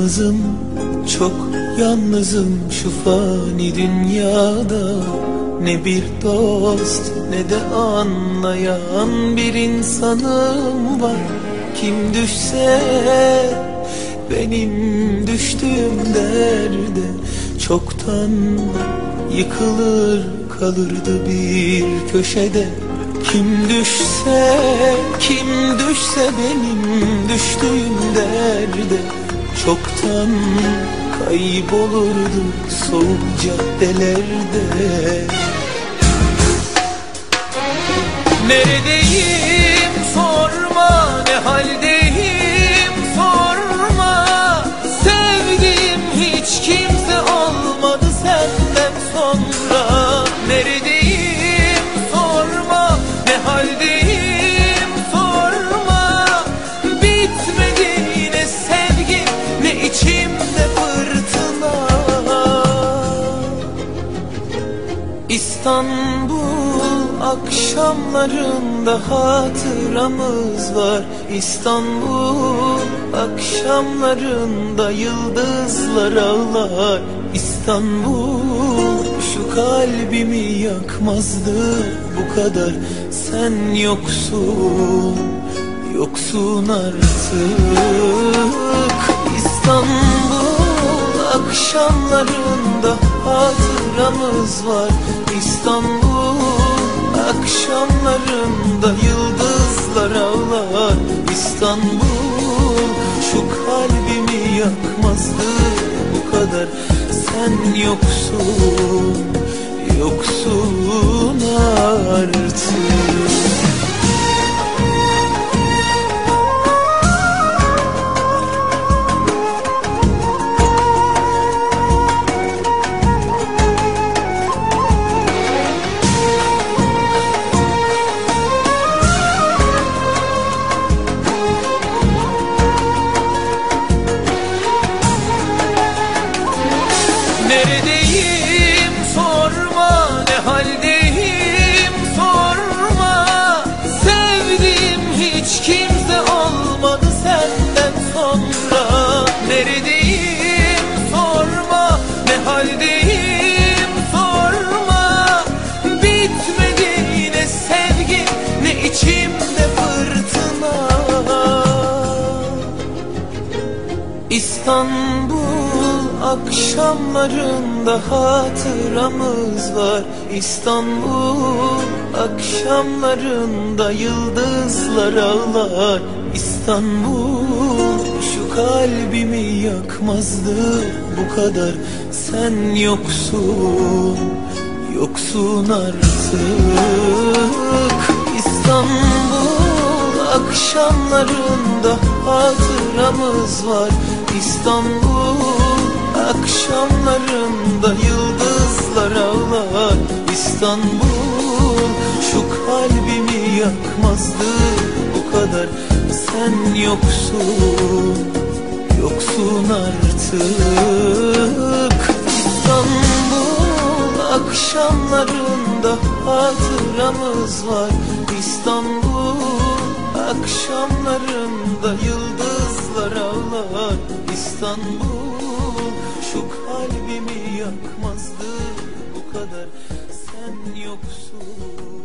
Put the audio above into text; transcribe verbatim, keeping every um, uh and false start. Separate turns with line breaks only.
yalnızım, çok yalnızım şu fani dünyada. Ne bir dost ne de anlayan bir insanım var. Kim düşse benim düştüğüm derde çoktan yıkılır kalırdı bir köşede. Kim düşse, kim düşse benim düştüğüm derde çoktan kaybolurdu soğuk caddelerde. Neredeyim sorma, ne haldeyim sorma. Sevdiğim hiç kimse olmadı senden sonra. Neredeyim sorma, ne haldeyim sorma. Bitmedi yine sevgi, ne içimde fırtına. İstanbul akşamlarında hatıramız var. İstanbul akşamlarında yıldızlar ağlar. İstanbul şu kalbimi yakmazdı bu kadar. Sen yoksun, yoksun artık. İstanbul akşamlarında hatıramız var. İstanbul akşamlarında yıldızlar ağlar. İstanbul şu kalbimi yakmazdı bu kadar. Sen yoksun, yoksun artık. Neredeyim sorma, ne haldeyim sorma. Sevdiğim hiç kimse olmadı senden sonra. Neredeyim sorma, ne haldeyim sorma. Bitmedi yine sevgi, ne içimde fırtına. İstanbul akşamlarında hatıramız var. İstanbul akşamlarında yıldızlar ağlar. İstanbul şu kalbimi yakmazdı bu kadar. Sen yoksun, yoksun artık. İstanbul akşamlarında hatıramız var. İstanbul akşamlarında yıldızlar ağlar. İstanbul şu kalbimi yakmazdı bu kadar. Sen yoksun, yoksun artık. İstanbul akşamlarında hatıramız var. İstanbul akşamlarında yıldızlar ağlar. İstanbul şu kalbimi yakmazdı bu kadar. Sen yoksun.